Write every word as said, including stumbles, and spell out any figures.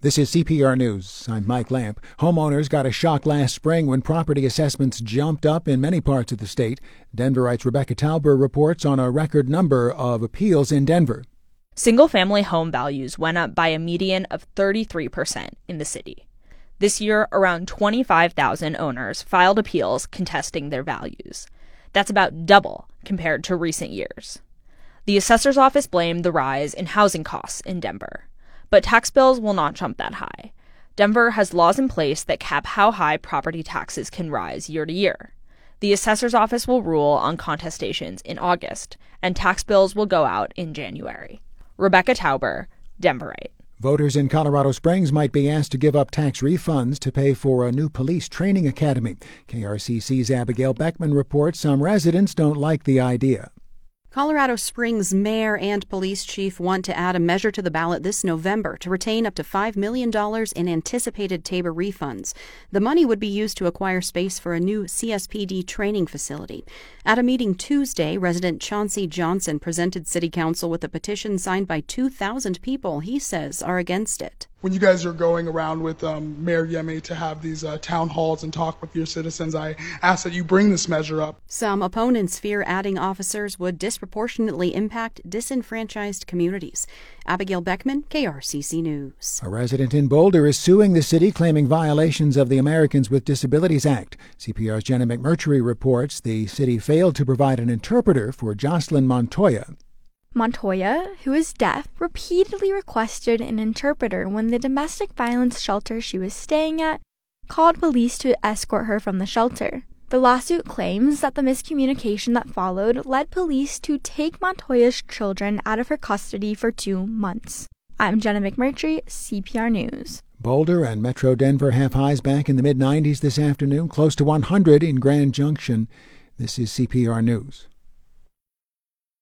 This is C P R News. I'm Mike Lamp. Homeowners got a shock last spring when property assessments jumped up in many parts of the state. Denverite's Rebecca Tauber reports on a record number of appeals in Denver. Single-family home values went up by a median of thirty-three percent in the city. This year, around twenty-five thousand owners filed appeals contesting their values. That's about double compared to recent years. The assessor's office blamed the rise in housing costs in Denver. But tax bills will not jump that high. Denver has laws in place that cap how high property taxes can rise year to year. The assessor's office will rule on contestations in August, and tax bills will go out in January. Rebecca Tauber, Denverite. Voters in Colorado Springs might be asked to give up tax refunds to pay for a new police training academy. K R C C's Abigail Beckman reports some residents don't like the idea. Colorado Springs mayor and police chief want to add a measure to the ballot this November to retain up to five million dollars in anticipated Tabor refunds. The money would be used to acquire space for a new C S P D training facility. At a meeting Tuesday, resident Chauncey Johnson presented City Council with a petition signed by two thousand people he says are against it. When you guys are going around with um, Mayor Yemi to have these uh, town halls and talk with your citizens, I ask that you bring this measure up. Some opponents fear adding officers would disproportionately impact disenfranchised communities. Abigail Beckman, K R C C News. A resident in Boulder is suing the city, claiming violations of the Americans with Disabilities Act. C P R's Jenna McMurtry reports the city failed to provide an interpreter for Jocelyn Montoya. Montoya, who is deaf, repeatedly requested an interpreter when the domestic violence shelter she was staying at called police to escort her from the shelter. The lawsuit claims that the miscommunication that followed led police to take Montoya's children out of her custody for two months. I'm Jenna McMurtry, C P R News. Boulder and Metro Denver have highs back in the mid nineties this afternoon, close to one hundred in Grand Junction. This is C P R News.